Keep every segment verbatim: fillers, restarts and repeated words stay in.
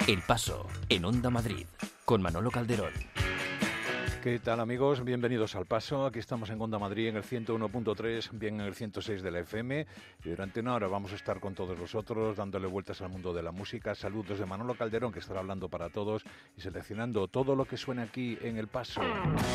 El Paso, en Onda Madrid, con Manolo Calderón. ¿Qué tal, amigos? Bienvenidos al Paso. Aquí estamos en Onda Madrid en el ciento uno punto tres, bien en el ciento seis de la F M. Y durante una hora vamos a estar con todos vosotros, dándole vueltas al mundo de la música. Saludos de Manolo Calderón, que estará hablando para todos y seleccionando todo lo que suena aquí en El Paso.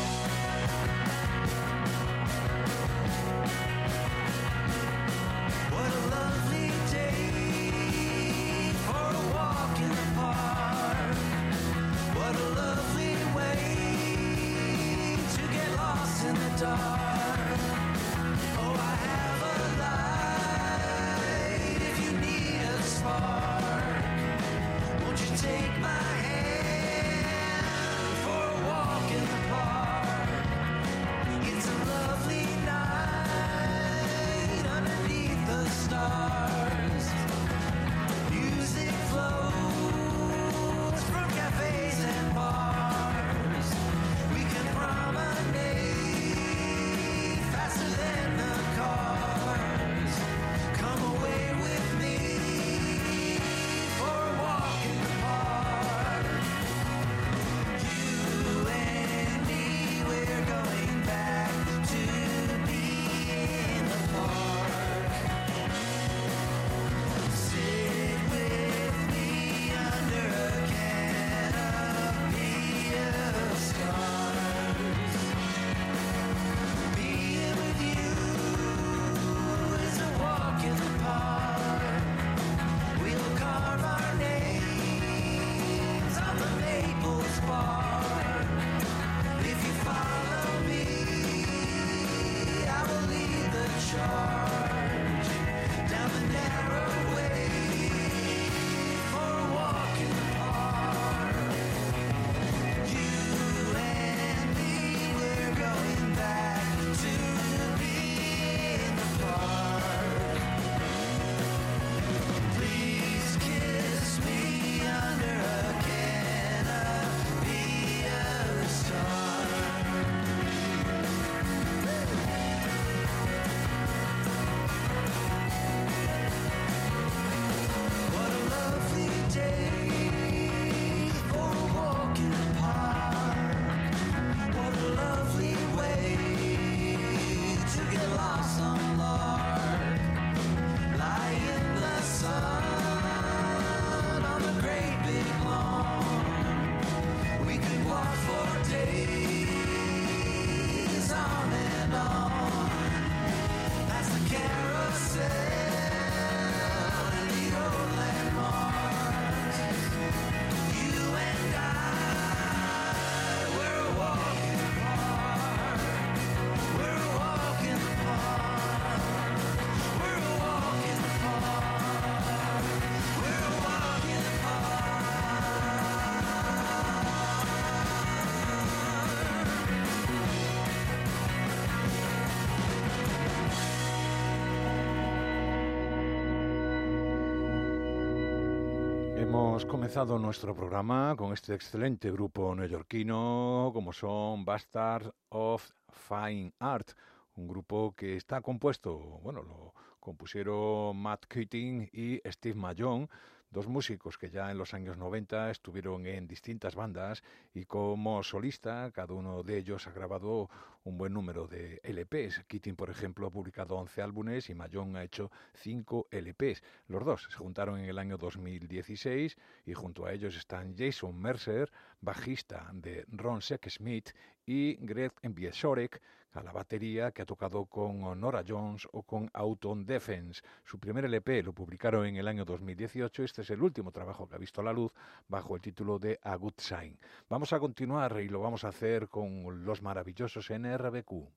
Hemos comenzado nuestro programa con este excelente grupo neoyorquino como son Bastards of Fine Art, un grupo que está compuesto, bueno, lo compusieron Matt Keating y Steve Mahon, dos músicos que ya en los años noventa estuvieron en distintas bandas y como solista cada uno de ellos ha grabado un buen número de L Pes. Keating, por ejemplo, ha publicado once álbumes y Mahon ha hecho cinco L Pes. Los dos se juntaron en el año dos mil dieciséis y junto a ellos están Jason Mercer, bajista de Ron Sexsmith, y Greg Bieszorek a la batería, que ha tocado con Norah Jones o con Autumn Defense. Su primer L P lo publicaron en el año dos mil dieciocho. Este es el último trabajo que ha visto la luz bajo el título de A Good Sign. Vamos a continuar y lo vamos a hacer con los maravillosos N R B Q.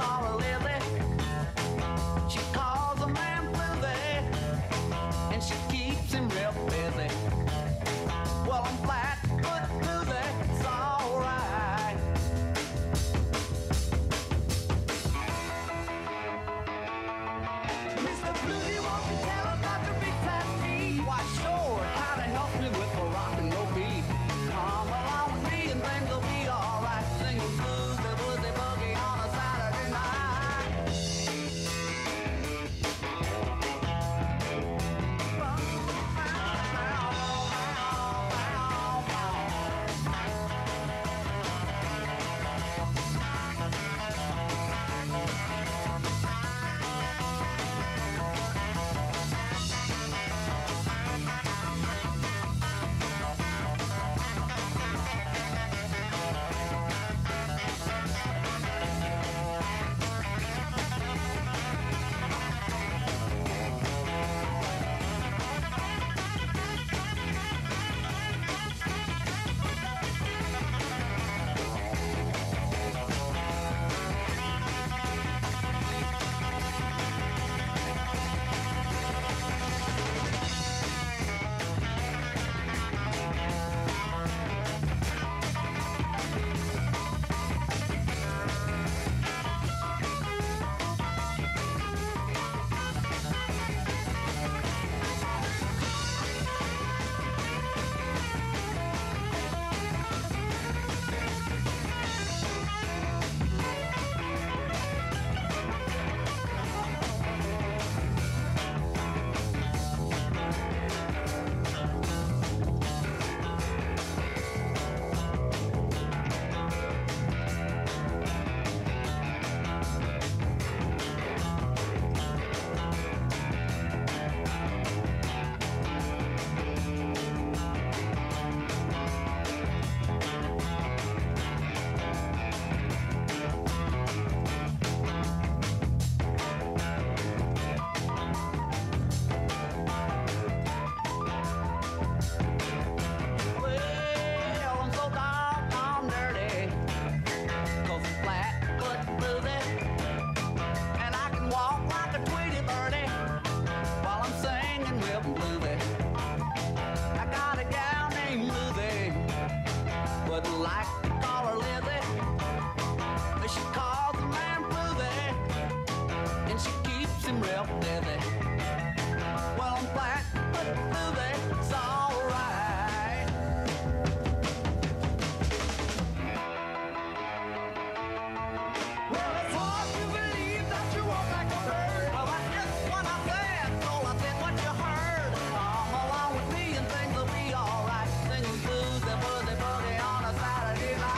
She wouldn't like to call her Lizzie. She calls the man Bluesy, and she keeps him real busy. Well, I'm black, but Bluesy, it's alright. Well, it's hard to believe that you walk like a bird. Well, that's just what I said, so I said what you heard. Come along with me and things will be alright. Singing blues and boozy boogie on a Saturday night.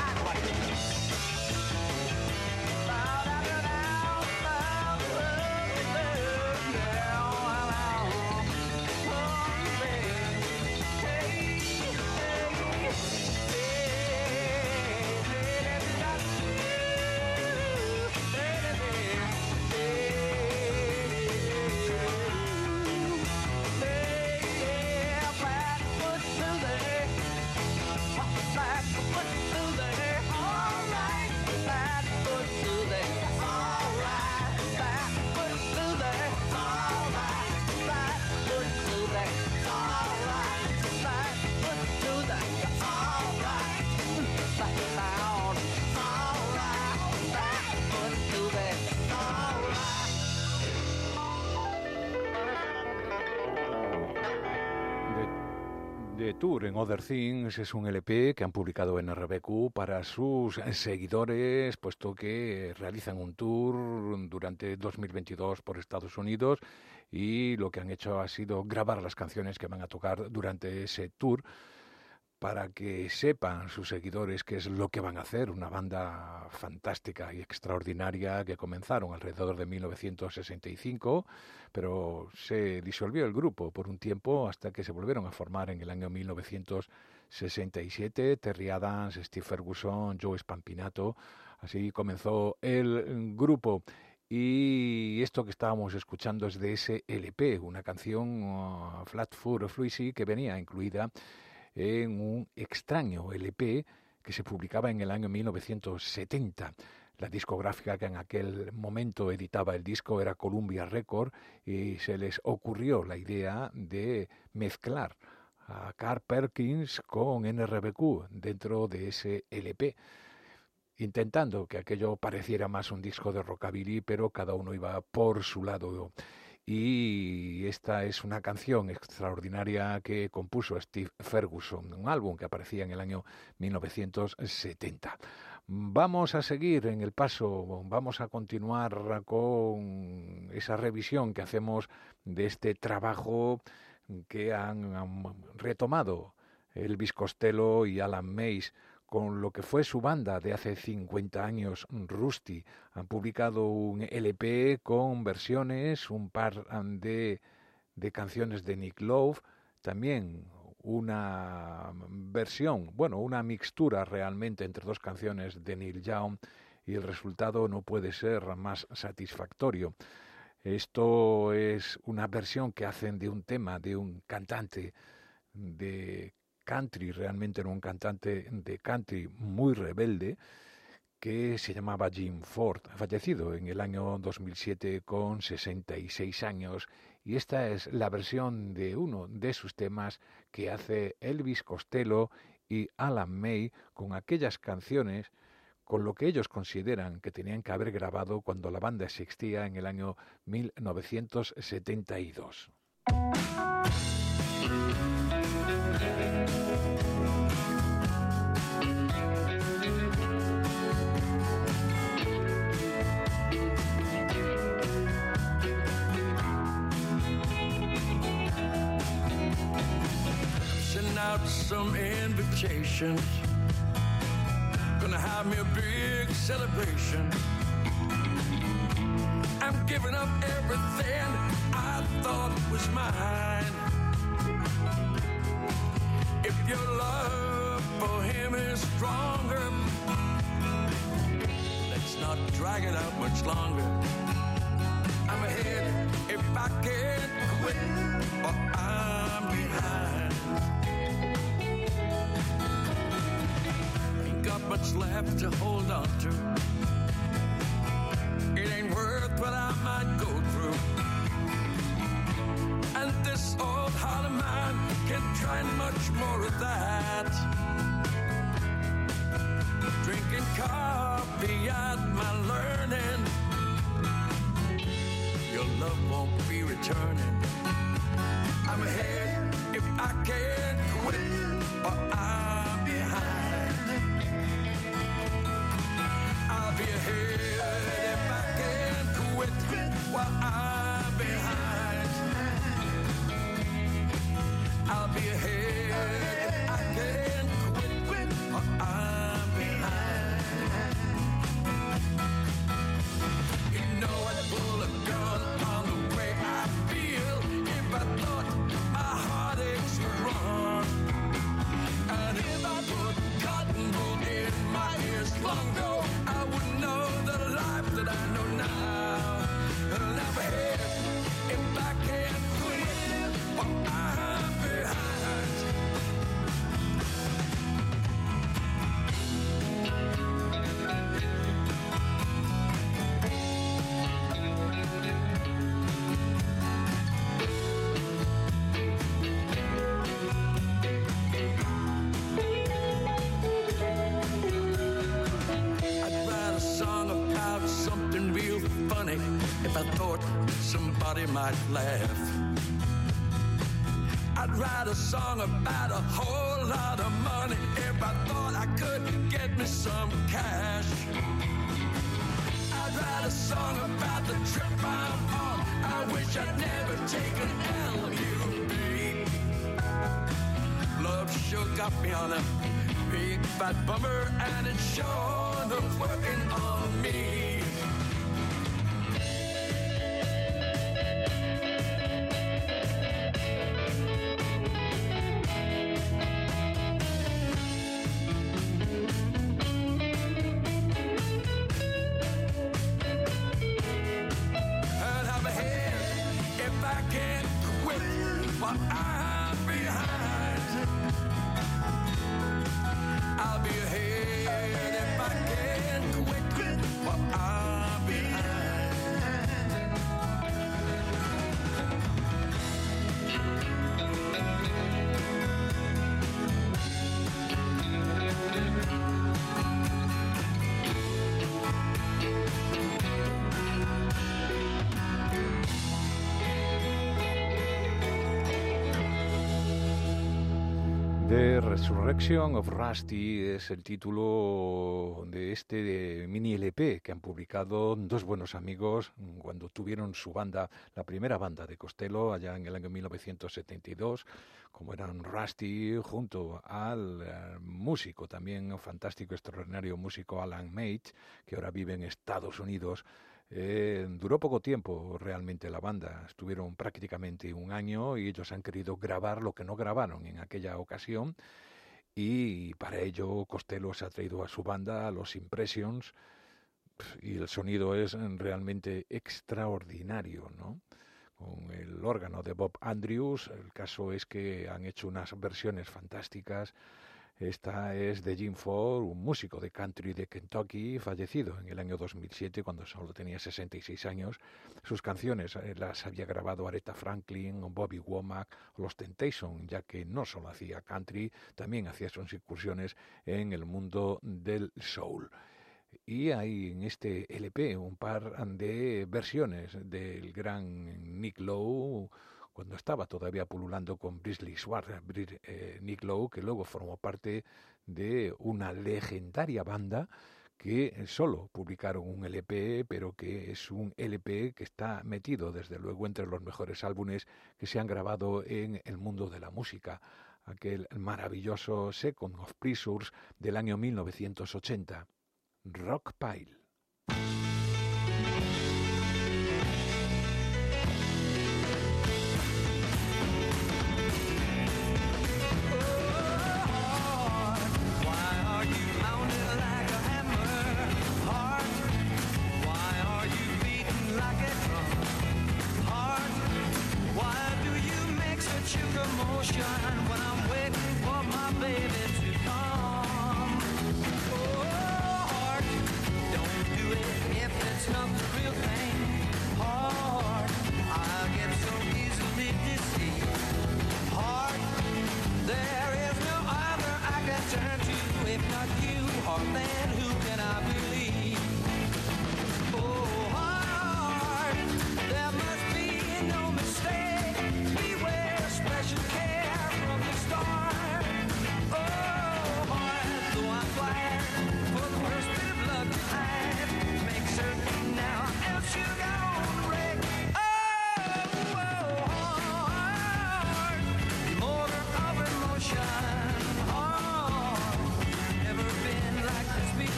The Tour en Other Things es un L P que han publicado en R B Q para sus seguidores, puesto que realizan un tour durante dos mil veintidós por Estados Unidos y lo que han hecho ha sido grabar las canciones que van a tocar durante ese tour para que sepan sus seguidores qué es lo que van a hacer. Una banda fantástica y extraordinaria que comenzaron alrededor de mil novecientos sesenta y cinco, pero se disolvió el grupo por un tiempo hasta que se volvieron a formar en el año mil novecientos sesenta y siete. Terry Adams, Steve Ferguson, Joe Spampinato, así comenzó el grupo. Y esto que estábamos escuchando es de ese L P, una canción uh, Flatfoot Fluisy que venía incluida en un extraño L P que se publicaba en el año mil novecientos setenta. La discográfica que en aquel momento editaba el disco era Columbia Records y se les ocurrió la idea de mezclar a Carl Perkins con N R B Q dentro de ese L P, intentando que aquello pareciera más un disco de rockabilly, pero cada uno iba por su lado. Y esta es una canción extraordinaria que compuso Steve Ferguson, un álbum que aparecía en el año mil novecientos setenta. Vamos a seguir en el paso, vamos a continuar con esa revisión que hacemos de este trabajo que han, han retomado Elvis Costello y Alan Mays con lo que fue su banda de hace cincuenta años, Rusty. Han publicado un L P con versiones, un par de, de canciones de Nick Love, también una versión, bueno, una mixtura realmente entre dos canciones de Neil Young, y el resultado no puede ser más satisfactorio. Esto es una versión que hacen de un tema de un cantante de country, realmente era un cantante de country muy rebelde que se llamaba Jim Ford, fallecido en el año dos mil siete con sesenta y seis años, y esta es la versión de uno de sus temas que hace Elvis Costello y Alan May con aquellas canciones con lo que ellos consideran que tenían que haber grabado cuando la banda existía en el año mil novecientos setenta y dos. Send out some invitations, gonna have me a big celebration. I'm giving up everything I thought was mine. If your love for him is stronger, let's not drag it out much longer. I'm ahead if I can't quit, or I'm behind. Ain't got much left to hold on to. It ain't worth what I might go through. And this old heart of mine can't try much more of that. turning. I'm ahead if I can't quit, or I'm behind. I'll be ahead if I can't quit, while I'm behind. I'll be ahead if I can't quit, quit, or I'm behind. You know I'd pull a gun on the way I feel if I thought my heartaches were wrong. And if I put cotton wool in my ears long ago, I wouldn't know the life that I know now. And I'm ahead if I can't quit, or I'm behind. I'd write a song about something real funny if I thought somebody might laugh. I'd write a song about a whole lot of money if I thought I could get me some cash. I'd write a song about the trip I'm on. I wish I'd never taken L U B. Love sure got me on a big fat bummer, and it's sure not working on me. And I'm ahead if I can't quit, while I'm behind. I'll be ahead if I can't quit, while I'm behind. The Resurrection of Rusty es el título de este de mini L P que han publicado dos buenos amigos cuando tuvieron su banda, la primera banda de Costello, allá en el año mil novecientos setenta y dos, como eran Rusty, junto al eh, músico también fantástico, extraordinario músico Alan Mage, que ahora vive en Estados Unidos. Eh, duró poco tiempo realmente la banda, estuvieron prácticamente un año y ellos han querido grabar lo que no grabaron en aquella ocasión, y para ello Costello se ha traído a su banda, a los Impressions, y el sonido es realmente extraordinario, ¿no? Con el órgano de Bob Andrews. El caso es que han hecho unas versiones fantásticas. Esta es de Jim Ford, un músico de country de Kentucky, fallecido en el año dos mil siete cuando solo tenía sesenta y seis años. Sus canciones eh, las había grabado Aretha Franklin, Bobby Womack o los Temptations, ya que no solo hacía country, también hacía sus incursiones en el mundo del soul. Y hay en este L P un par de versiones del gran Nick Lowe, cuando estaba todavía pululando con Brisley Schwartz, eh, Nick Lowe, que luego formó parte de una legendaria banda que solo publicaron un L P, pero que es un L P que está metido desde luego entre los mejores álbumes que se han grabado en el mundo de la música. Aquel maravilloso Second of Pleasures del año mil novecientos ochenta, Rock Pile. When I'm waiting for my baby to come. Oh, heart, don't do it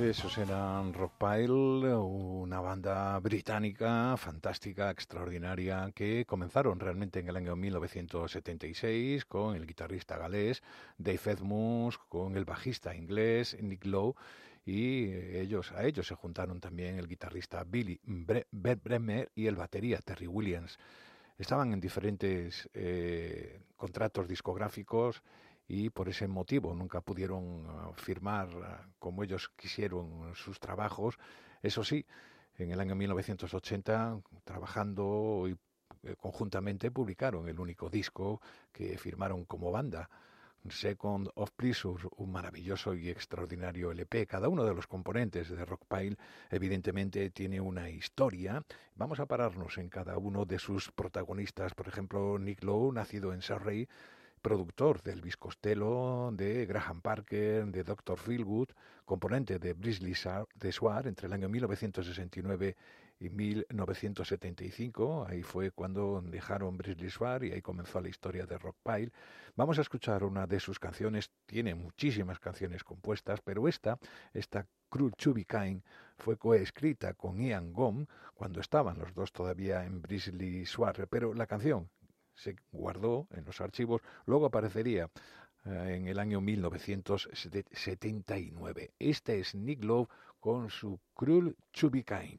Esos eran Rockpile, una banda británica fantástica, extraordinaria, que comenzaron realmente en el año mil novecientos setenta y seis con el guitarrista galés Dave Edmunds, con el bajista inglés Nick Lowe, y ellos a ellos se juntaron también el guitarrista Billy Bre- Bremer y el batería Terry Williams. Estaban en diferentes eh, contratos discográficos y por ese motivo nunca pudieron uh, firmar uh, como ellos quisieron sus trabajos. Eso sí, en el año mil novecientos ochenta, trabajando y, eh, conjuntamente, publicaron el único disco que firmaron como banda, Second of Pleasure, un maravilloso y extraordinario L P. Cada uno de los componentes de Rockpile evidentemente tiene una historia. Vamos a pararnos en cada uno de sus protagonistas. Por ejemplo, Nick Lowe, nacido en Surrey, productor de Elvis Costello, de Graham Parker, de doctor Feelgood, componente de Brisley de Soir entre el año mil novecientos sesenta y nueve y mil novecientos setenta y cinco. Ahí fue cuando dejaron Brisley Soir y ahí comenzó la historia de Rockpile. Vamos a escuchar una de sus canciones. Tiene muchísimas canciones compuestas, pero esta, esta Cruel to Be Kind, fue coescrita con Ian Gom cuando estaban los dos todavía en Brisley Soir, pero la canción se guardó en los archivos, luego aparecería eh, en el año mil novecientos setenta y nueve. Este es Nick Lowe con su Cruel to Be Kind.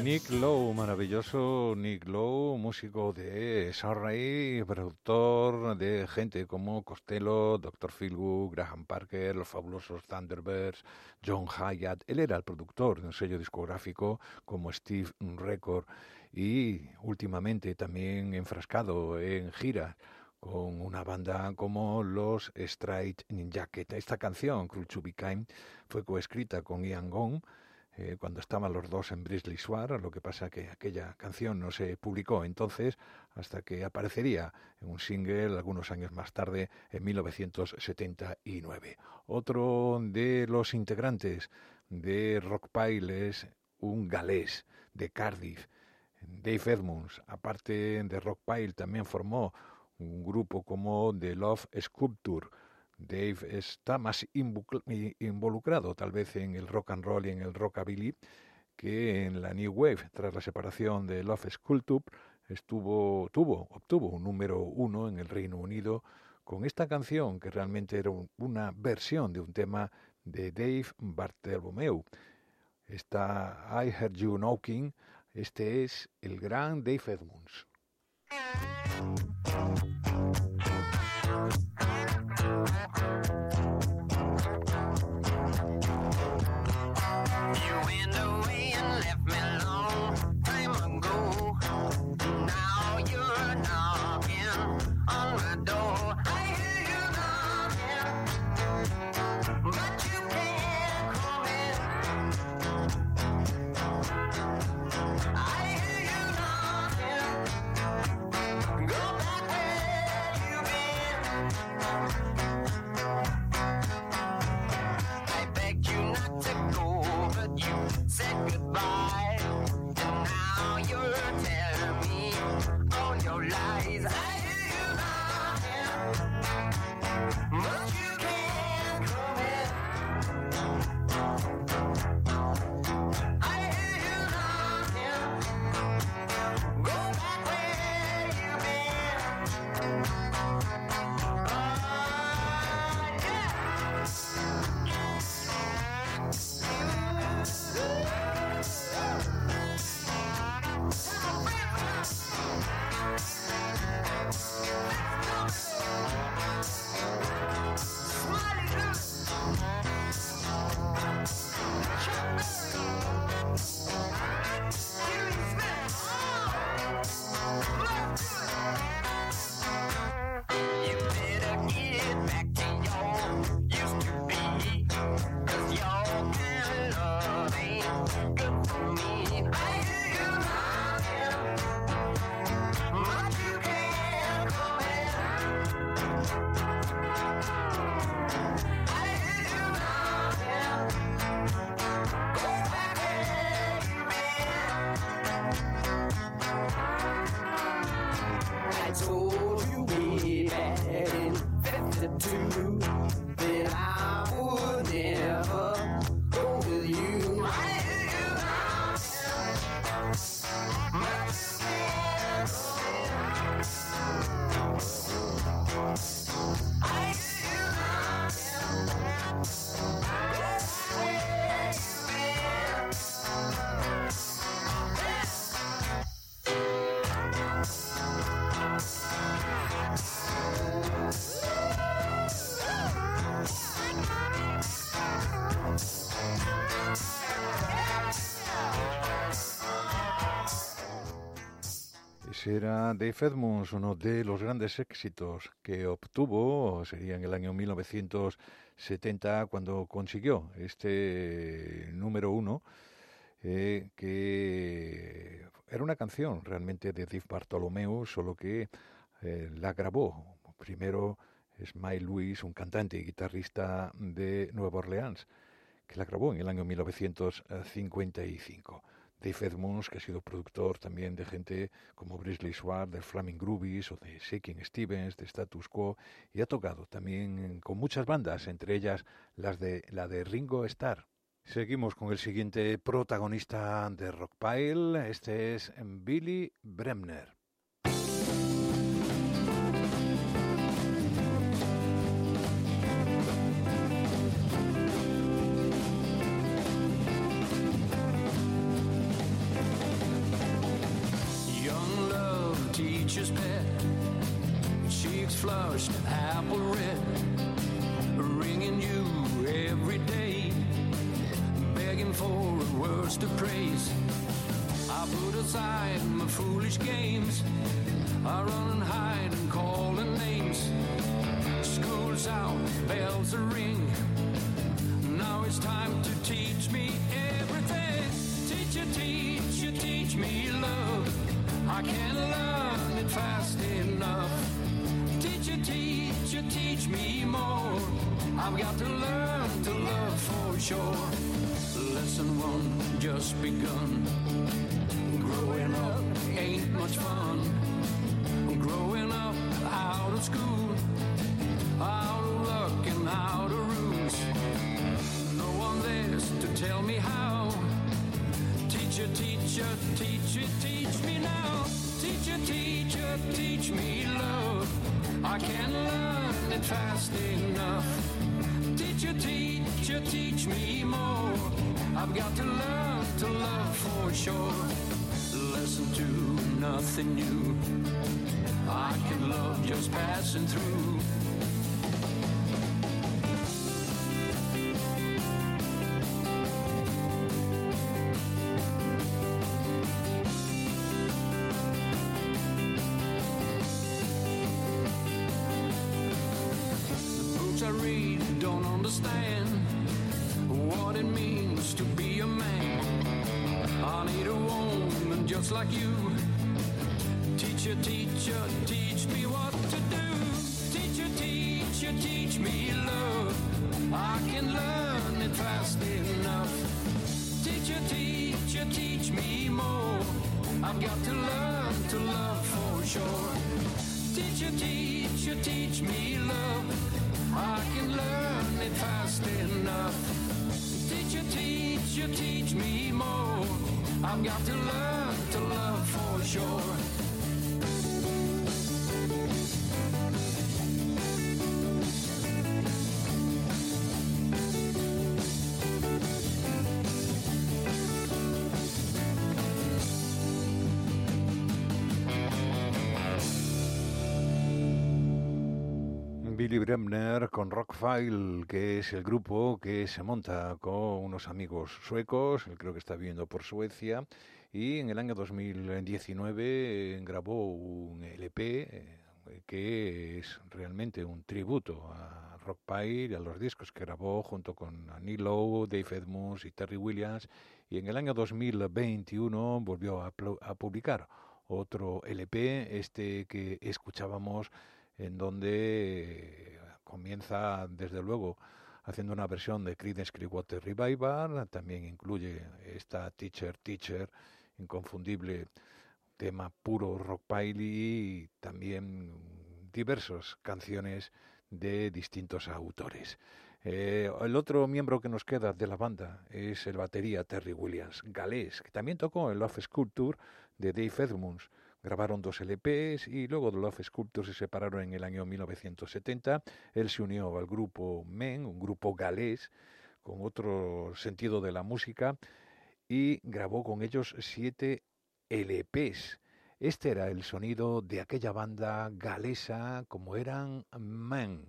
Nick Lowe, maravilloso Nick Lowe, músico de Surrey, productor de gente como Costello, doctor Feelgood, Graham Parker, los fabulosos Thunderbirds, John Hyatt. Él era el productor de un sello discográfico como Steve Record y últimamente también enfrascado en giras con una banda como los Straight Jacket. Esta canción, Cruel to Be Kind, fue coescrita con Ian Gong, Eh, cuando estaban los dos en Brisley Swar, lo que pasa que aquella canción no se publicó entonces hasta que aparecería en un single algunos años más tarde, en mil novecientos setenta y nueve. Otro de los integrantes de Rockpile es un galés de Cardiff, Dave Edmunds. Aparte de Rockpile también formó un grupo como The Love Sculpture. Dave está más involucrado tal vez en el rock and roll y en el rockabilly que en la New Wave. Tras la separación de Love Sculpture estuvo, tuvo, obtuvo un número uno en el Reino Unido con esta canción que realmente era un, una versión de un tema de Dave Bartholomew. Está I Heard You Knocking. Este es el gran Dave Edmunds. Era Dave Edmunds, uno de los grandes éxitos que obtuvo, sería en el año mil novecientos setenta cuando consiguió este número uno, eh, que era una canción realmente de Dave Bartholomew, solo que eh, la grabó primero Smile Lewis, un cantante y guitarrista de Nueva Orleans, que la grabó en el año mil novecientos cincuenta y cinco. Dave Edmunds, que ha sido productor también de gente como Brisley Swart, de Flaming Groovies o de Shaking Stevens, de Status Quo, y ha tocado también con muchas bandas, entre ellas las de la de Ringo Starr. Seguimos con el siguiente protagonista de Rockpile, este es Billy Bremner. flushed, apple red, ringing you every day, begging for words to praise. I put aside my foolish games, I run and hide and calling names. School's out, bells are ring, now it's time to teach me everything. Teacher, teacher, teach me love, I can't learn it fast enough. Teacher, teacher, teach me more, I've got to learn to love for sure. Lesson one just begun, growing up ain't much fun. Growing up out of school, out of luck and out of rules, no one there's to tell me how. Teacher, teacher, teacher, teach me now. Teacher, teacher, teach me love, I can't learn it fast enough. Teacher, teacher, teach me more, I've got to learn to love for sure. Lesson two, nothing new, I can love just passing through. I read don't understand what it means to be a man. I need a woman just like you. Teacher, teacher, teach me what to do. Teacher, teacher, teach me love, I can learn it fast enough. Teacher, teacher, teach me more, I've got to learn to love for sure. Teacher, teacher, teach me love, I can learn it fast enough. Teacher, teacher, teach me more, I've got to learn to love for sure. Billy Bremner con Rockfile, que es el grupo que se monta con unos amigos suecos, él creo que está viviendo por Suecia, y en el año dos mil diecinueve grabó un L P eh, que es realmente un tributo a Rockpile y a los discos que grabó junto con Neil Lowe, Dave Edmunds y Terry Williams, y en el año dos mil veintiuno volvió a, a publicar otro L P, este que escuchábamos, en donde comienza, desde luego, haciendo una versión de Creedence Clearwater Revival, también incluye esta Teacher, Teacher, inconfundible tema puro Rockpile, y también diversas canciones de distintos autores. Eh, el otro miembro que nos queda de la banda es el batería Terry Williams, galés, que también tocó en Love Sculpture de Dave Edmunds. Grabaron dos L Pes y luego de Love Sculpture se separaron en el año mil novecientos setenta. Él se unió al grupo Men, un grupo galés con otro sentido de la música, y grabó con ellos siete L Pes. Este era el sonido de aquella banda galesa como eran Men.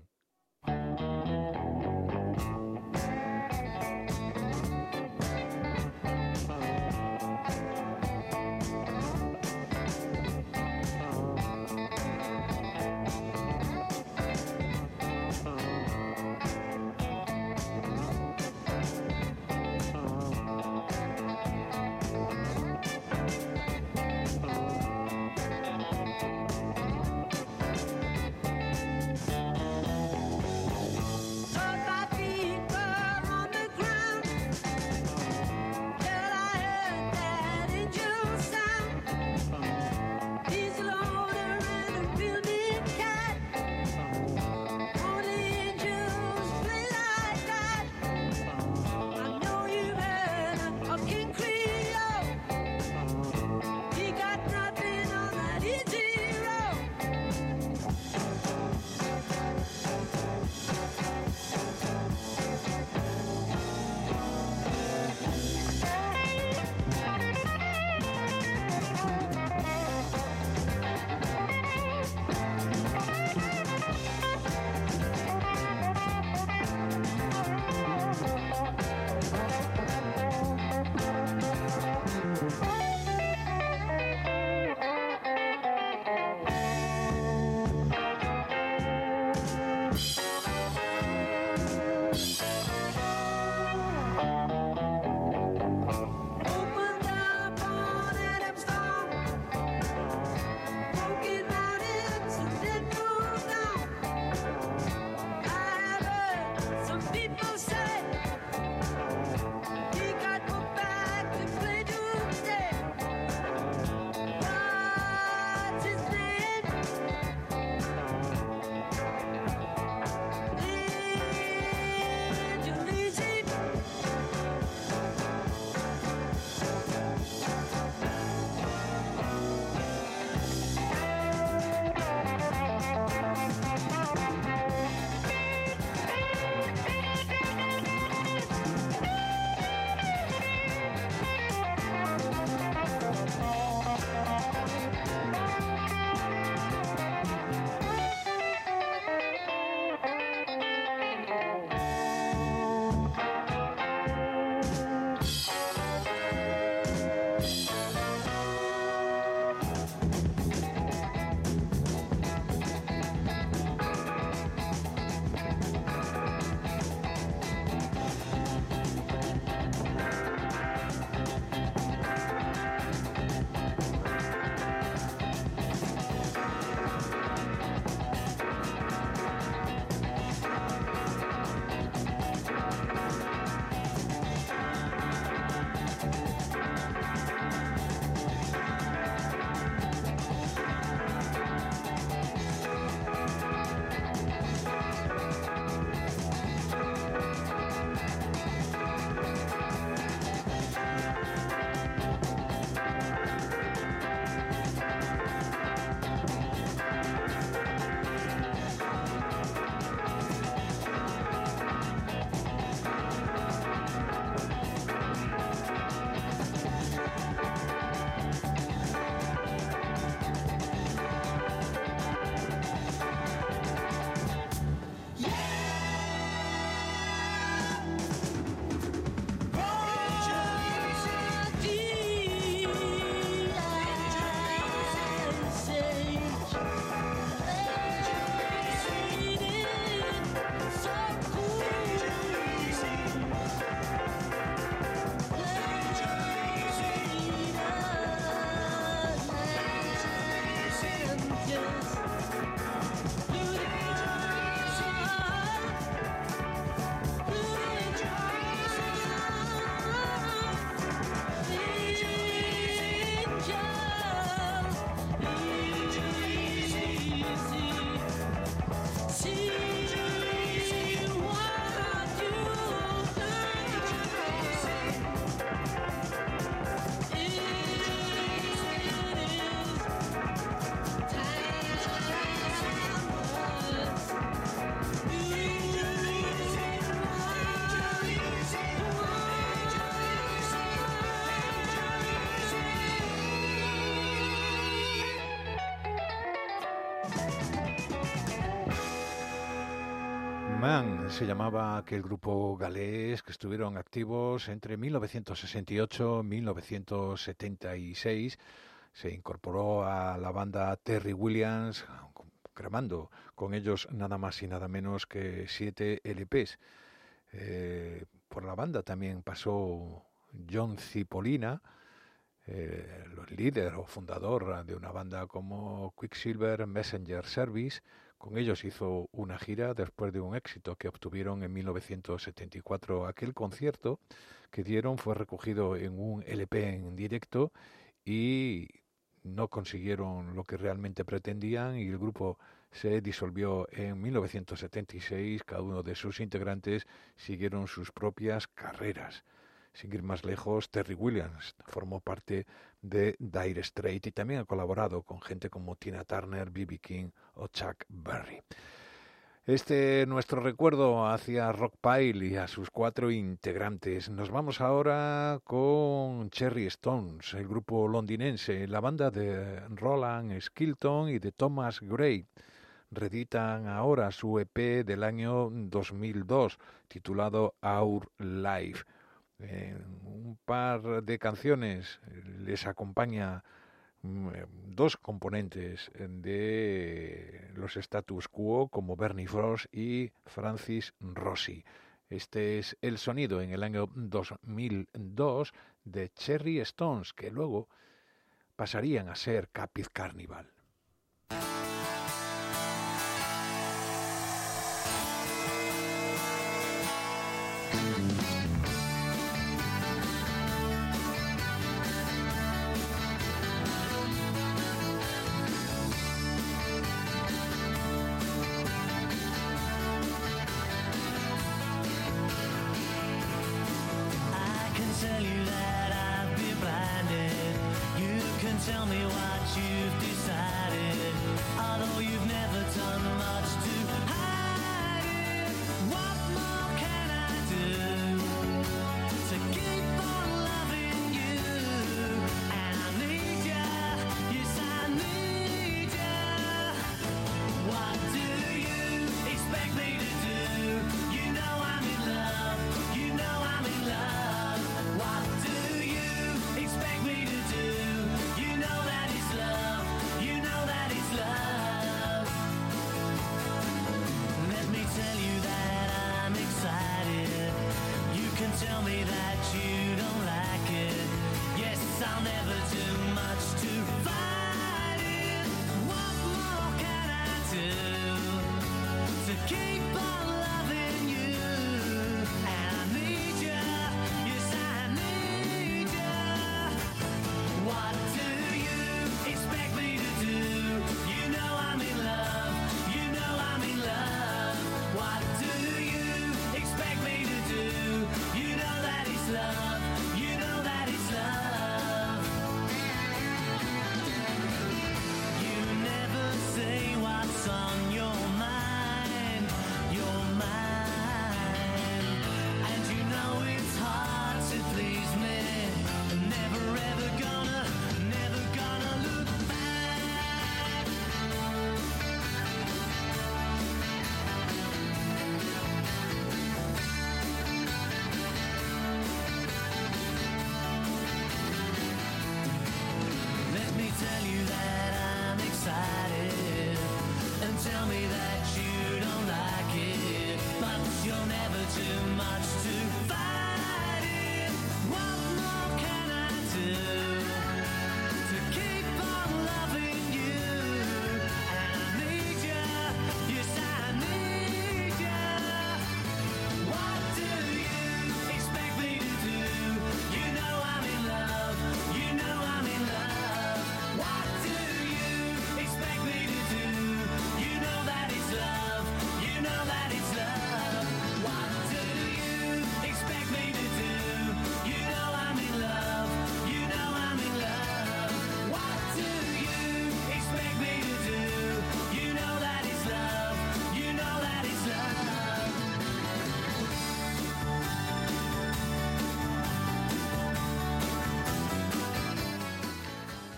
Man se llamaba aquel grupo galés que estuvieron activos entre mil novecientos sesenta y ocho y mil novecientos setenta y seis. Se incorporó a la banda Terry Williams, grabando con ellos nada más y nada menos que siete L Pes. Eh, por la banda también pasó John Cipollina, eh, el líder o fundador de una banda como Quicksilver Messenger Service. Con ellos hizo una gira después de un éxito que obtuvieron en mil novecientos setenta y cuatro. Aquel concierto que dieron fue recogido en un L P en directo y no consiguieron lo que realmente pretendían, y el grupo se disolvió en mil novecientos setenta y seis. Cada uno de sus integrantes siguieron sus propias carreras. Sin ir más lejos, Terry Williams formó parte de Dire Straits y también ha colaborado con gente como Tina Turner, B B King o Chuck Berry. Este es nuestro recuerdo hacia Rockpile y a sus cuatro integrantes. Nos vamos ahora con Cherry Stones, el grupo londinense. La banda de Roland Skilton y de Thomas Gray reeditan ahora su E P del año dos mil dos, titulado Our Life. En un par de canciones les acompaña dos componentes de los Status Quo como Bernie Frost y Francis Rossi. Este es el sonido en el año dos mil dos de Cherry Stones, que luego pasarían a ser Captive Carnival. Tell me what you've decided, although you've never done much to hide it. What more can I do to keep on loving you? And I need you, yes I need you. What do you expect me to do? You know I'm in love, you know I'm in love. What do you expect me to do? Tell me that you don't like it. Yes, I'll never do much to fight it. What more can I do to keep on loving you? And I need you, yes I need you. What do you expect me to do? You know I'm in love, you know I'm in love. What do you expect me to do? You know that it's love, you know that it's love.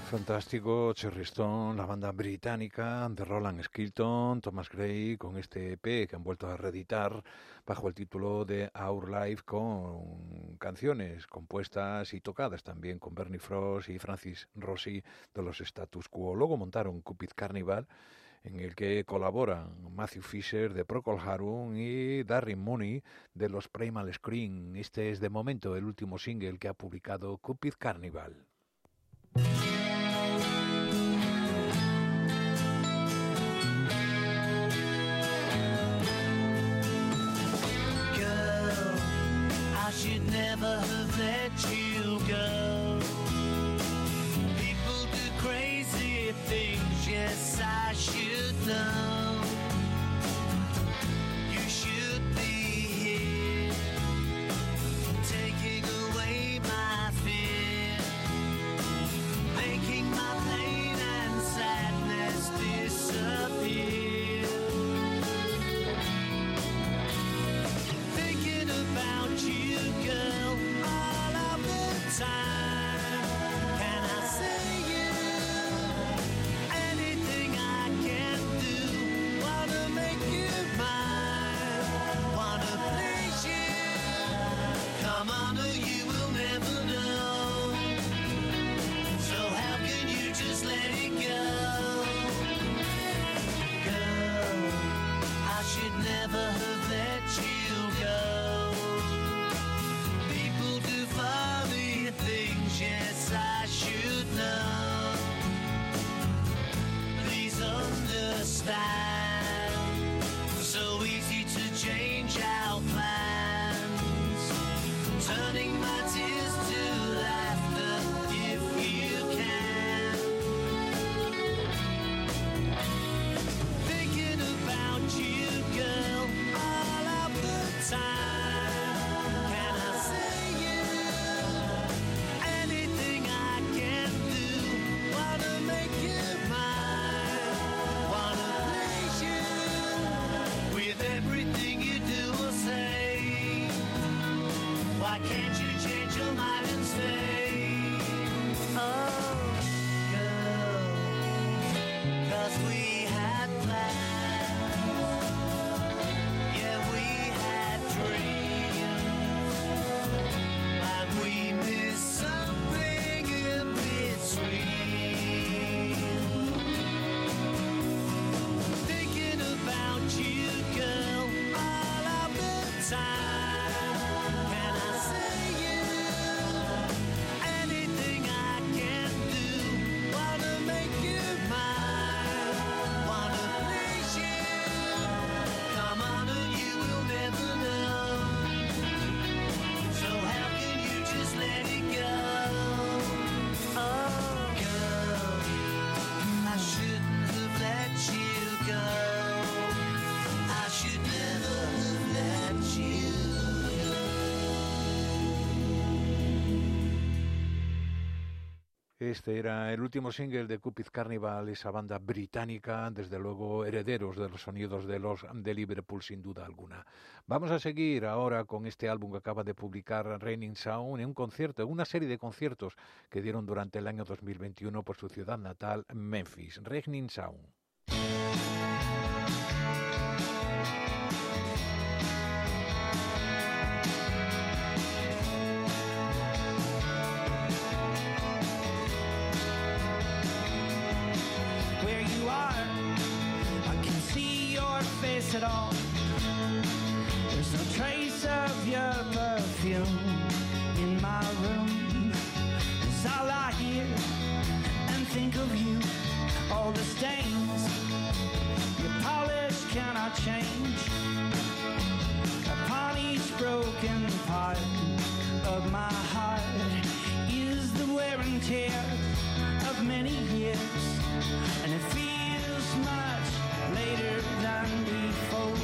Fantástico, Cherry Stone, la banda británica de Roland Skilton, Thomas Gray, con este E P que han vuelto a reeditar bajo el título de Our Life, con canciones compuestas y tocadas también con Bernie Frost y Francis Rossi de los Status Quo. Luego montaron Cupid Carnival, en el que colaboran Matthew Fisher de Procol Harum y Darren Mooney de los Primal Scream. Este es de momento el último single que ha publicado Cupid Carnival. I should never have let you go. People do crazy things, yes, I should know. You should be here, taking away my fear, making my pain and sadness disappear. Thinking about you, girl, all of the time. Can I say you anything I can do? Wanna make you mine, wanna please you. Come on, or you will never know. So how can you just let it go? Girl, I should never have let you go. People do funny things, yes, I should know. Please understand, so easy to change our plans, turning my tears to laughter if you can. Thinking about you, girl, all of the time. Can I say you anything I can do? Wanna make you mine, wanna please you with everything you do or say. Why can't you change your mind and stay? Oh, girl, 'cause we had plans. Yeah, we had dreams, and we missed something a bit sweet. Thinking about you, girl, all of the time. Can I say you anything I can do? Wanna make you mine, wanna please you. Come on, or you will never know. So how can you just let it go? Oh, girl, I shouldn't have let you go. I should never have let you go. Este era el último single de Cupid Carnival, esa banda británica, desde luego herederos de los sonidos de los de Liverpool sin duda alguna. Vamos a seguir ahora con este álbum que acaba de publicar Raining Sound, en un concierto, en una serie de conciertos que dieron durante el año dos mil veintiuno por su ciudad natal, Memphis. Raining Sound. Where you are, I can see your face at all. There's no trace of your perfume in my room. It's all I hear and think of you. All the stains, your polish cannot change. Upon each broken part of my heart is the wear and tear of many years. And it feels much later than before.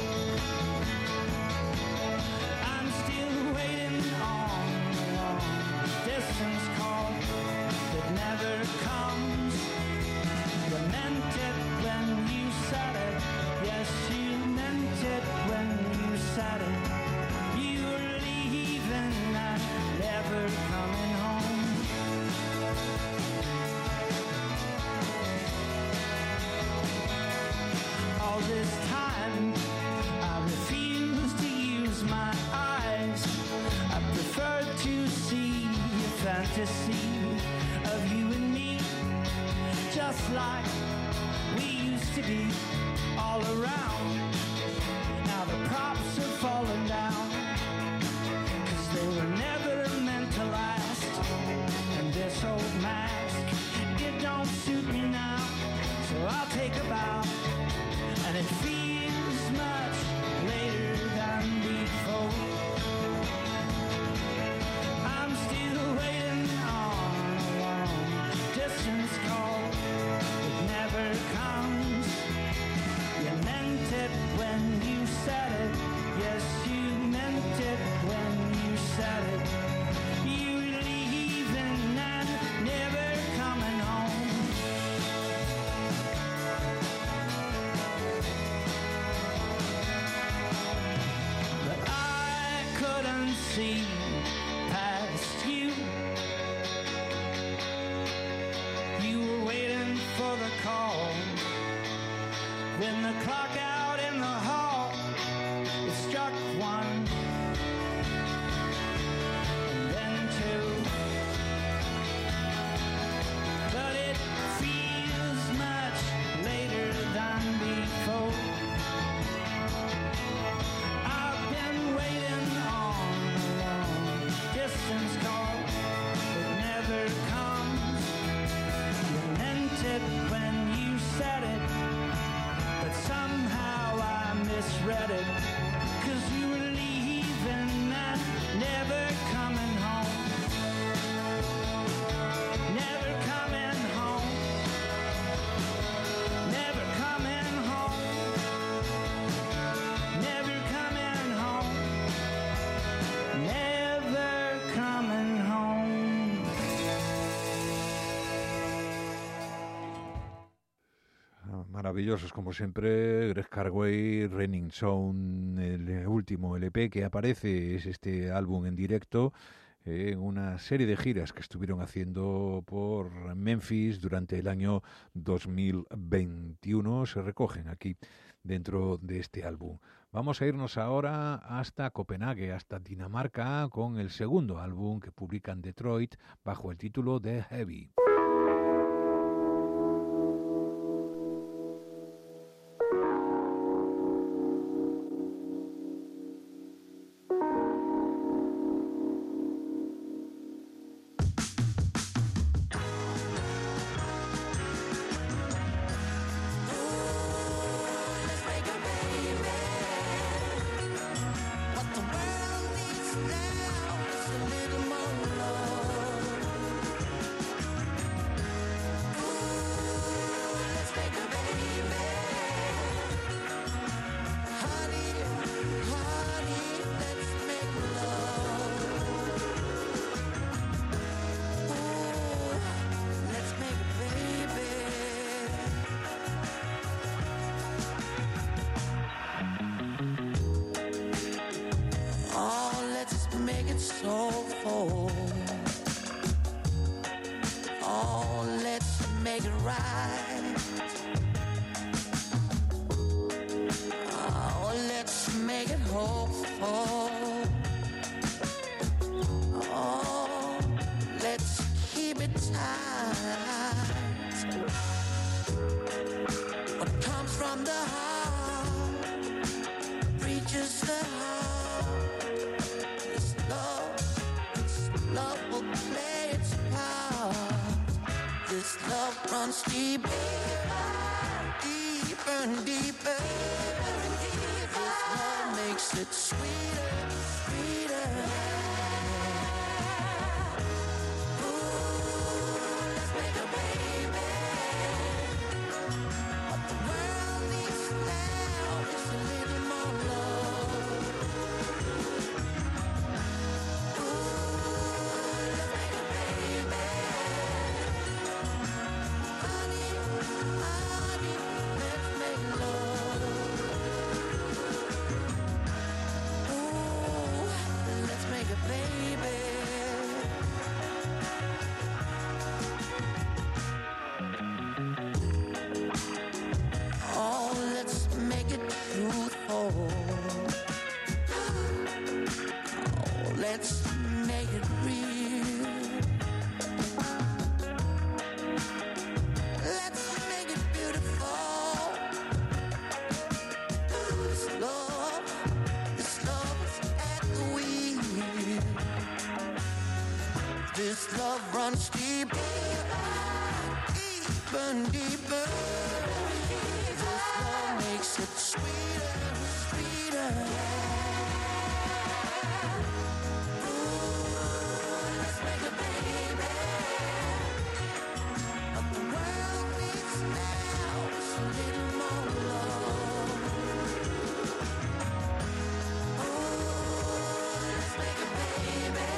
I'm still waiting on the long distance call that never comes. You meant it when you said it. Yes, you meant it when you said it. You were leaving, I never fantasy of you and me, just like we used to be all around. Now the props have fallen down, 'cause they were never meant to last. And this old mask, it don't suit me now, so I'll take a bow. And it feels much later than before. I'm still waiting on a long distance call that never comes. You meant it when you said it. Yes, you meant it when you said it. You were leaving and never coming home. But I couldn't see past you. You were waiting for the call. Then the clock out in the hall, it struck one, and then two. But it feels much later than before. I've been waiting on a long distance call that never comes. You meant it when you said it, but somehow I misread it. 'Cause you were leaving and never coming home. Never coming home. Never coming home. Never coming home. Never coming home. Maravillosos como siempre, Greg Carway, Raining Zone, el último L P que aparece es este álbum en directo eh, en una serie de giras que estuvieron haciendo por Memphis durante el año dos mil veintiuno, se recogen aquí dentro de este álbum. Vamos a irnos ahora hasta Copenhague, hasta Dinamarca, con el segundo álbum que publican Detroit bajo el título de Heavy. What the world needs now is a little more love. soulful. Oh, let's make it right. Oh, let's make it hopeful. Oh, let's keep it tight. What comes from the heart reaches the heart. This love, this love will play its part. This love runs deeper, deeper and deeper. This love makes it sweeter, sweeter. Ooh, This love runs deep, deeper and deeper. This love makes it sweeter, sweeter. Ooh, let's make a baby. But the world needs now just a little more love. Ooh, let's make a baby.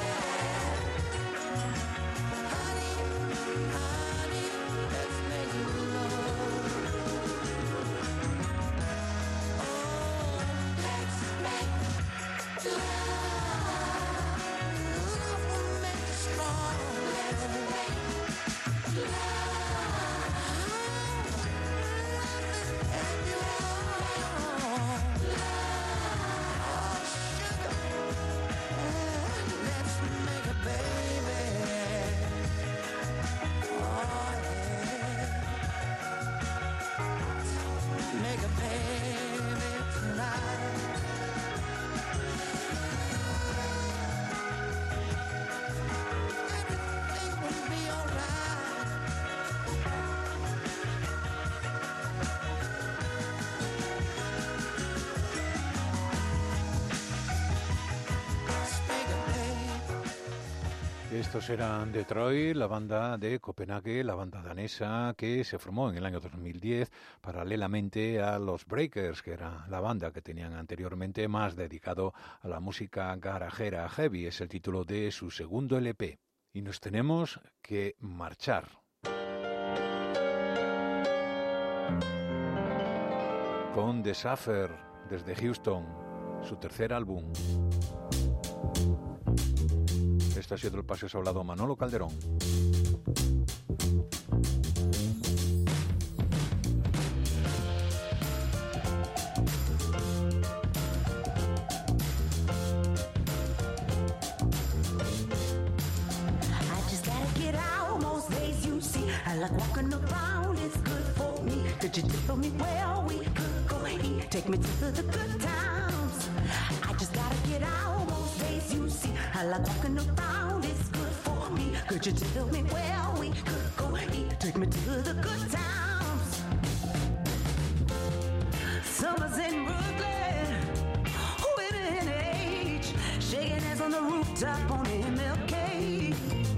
Honey, honey, let's make love. Oh, let's make love. Love will make us strong. Let's make love. And you are love, sugar. Let's make a baby. Oh, yeah. Make a baby tonight. Everything will be alright. Let's make a baby. Estos eran Detroit, la banda de Copenhague, la banda danesa que se formó en el año dos mil diez paralelamente a los Breakers, que era la banda que tenían anteriormente, más dedicado a la música garajera. Heavy es el título de su segundo L P. Y nos tenemos que marchar. Con The Suffer desde Houston, su tercer álbum. Este ha sido el Paseo Hablado, Manolo Calderón. I just gotta get out most days, you see. I like walking around, it's good for me. Could you tell me where we could go eat? Take me to the good times. I just gotta get out most days, you see. I like walking around, it's good for me. Could you tell me where we could go eat? Take me to the good times. Summer's in Brooklyn, women age, shaking hands on the rooftop on M L K.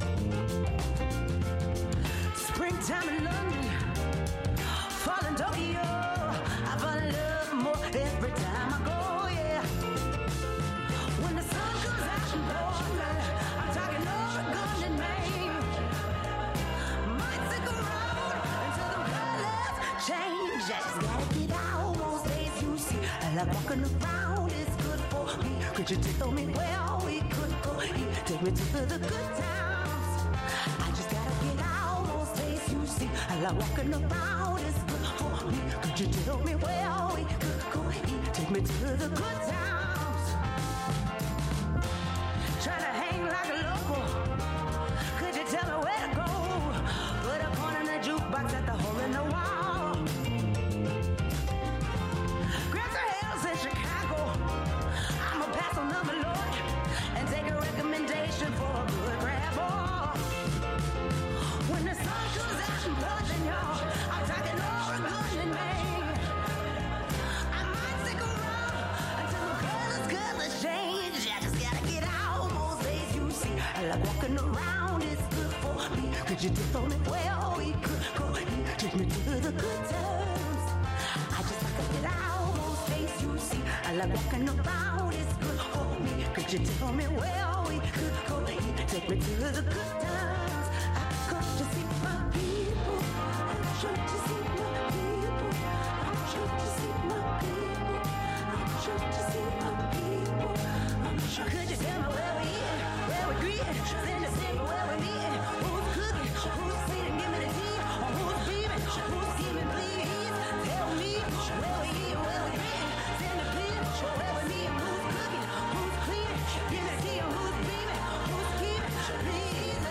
Springtime in London, fall in Tokyo. I fall in love more every time I go, yeah. When the sun comes out in Portland, I'm talking Oregon and Maine. Might stick around until the colors change. I just gotta get out most days, you see. I like walking around, it's good for me. Could you tell me where we could go eat? Take me to the good times. I just gotta get out most days, you see. I like walking around, it's good for me. Could you tell me where we could go eat? Take me to the good times. Trying to hang like a local. Could you tell me where to go? Put a corn in the jukebox at the hole in the wall. Grab the hills in Chicago. I'ma pass on number Lord and take a recommendation for a good grab ball. When the sun comes out in Portland, y'all, I'm talking Oregon and Maine. I might stick around until the colors, colors change. I just gotta get out most days, you see. I like walking around, it's good for me. Could you tell me where we could go eat? Take me to the good times. I just gotta get out most days, you see. I like walking around, it's good for me. Could you tell me where we could go eat? Take me to the good times. I got to see my people. I'm sure to see my people. I'm sure to see my people. I'm sure to see my people. I'm sure. Could you tell me where we eat? Where we greet? Send a signal where we meet. Who's cooking? Who's feeding? Give me the tea. Or who's beaming? Who's scheming? Please tell me where we eat, where we greet. Send a plea. Where we meet? Who's cooking? Who's cleaning? Give me the tea. Who's beaming? Who's scheming? Please.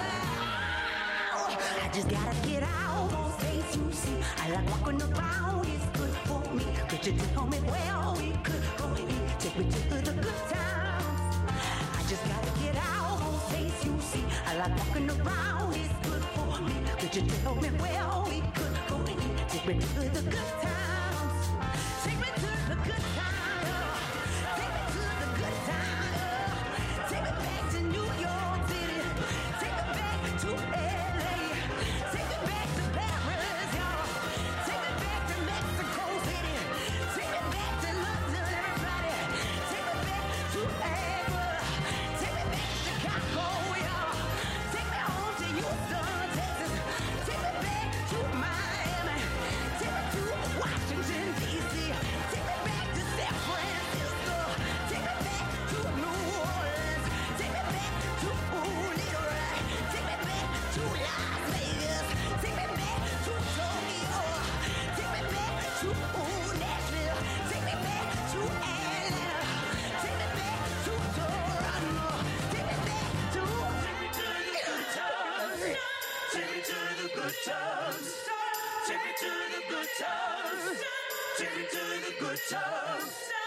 I just gotta get out those days, you see. I like walking around, it's good for me. Could you tell me where we could go eat? Take me to the good times. I just gotta get out those days, you see, I like walking around. It's good for me. Could you tell me where we could go? Take me to the good times. Take me to the good times. Take me to the good times. Take me back to New York City. Take me back to L A. Take me back to Paris, y'all. Take me back to Mexico City. Take me back to London, everybody. Take me back to Agra. Take me back to Chicago, y'all. Take me home to Houston, Texas. Take me back to Miami. Take me to Washington, D C. Take me back to San Francisco. Take me back to New Orleans. Take me back to ooh, Little Rock. Take me back to Las Vegas. Take me back to Tokyo. Take me back to ooh, Nashville. Take me back to Atlanta. Take me back to Toronto. Take me back to Take me to the good times. Take me to the good times. Take me to the good times.